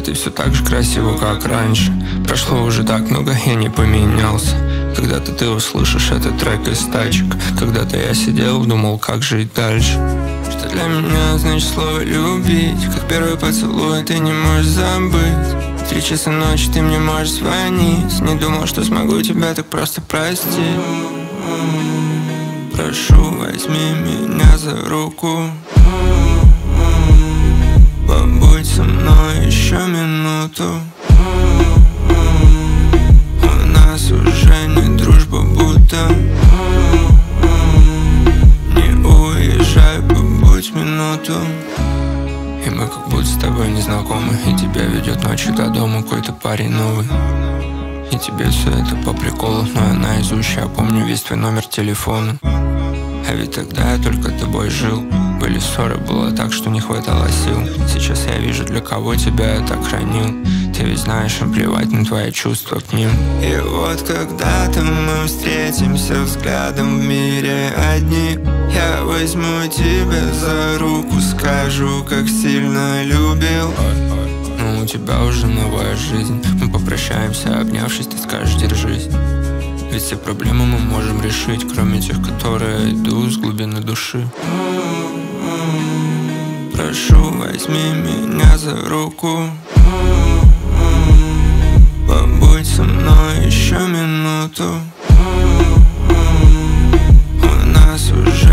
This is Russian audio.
ты все так же красива, как раньше. Прошло уже так много, я не поменялся. Когда-то ты услышишь этот трек из тачек. Когда-то я сидел, думал, как жить дальше. Что для меня значит слово любить? Как первый поцелуй ты не можешь забыть. 3 часа ночи ты мне можешь звонить. Не думал, что смогу тебя так просто простить. Прошу, возьми меня за руку. Побудь со мной еще минуту. У нас уже не дружба будто. Не уезжай, побудь минуту. И мы как будто с тобой не знакомы. И тебя ведет ночью до дома какой-то парень новый. И тебе все это по приколу, но я наизусть я помню весь твой номер телефона. А ведь тогда я только тобой жил. Были ссоры, было так, что не хватало сил. Сейчас я вижу, для кого тебя я так хранил. Ты ведь знаешь, им плевать на твои чувства к ним. И вот когда-то мы встретимся взглядом в мире одни. Я возьму тебя за руку, скажу, как сильно любил. Но у тебя уже новая жизнь. Мы попрощаемся, обнявшись, ты скажешь, держись. Ведь все проблемы мы можем решить, кроме тех, которые идут с глубины души. Прошу, возьми меня за руку. Побудь со мной еще минуту. У нас уже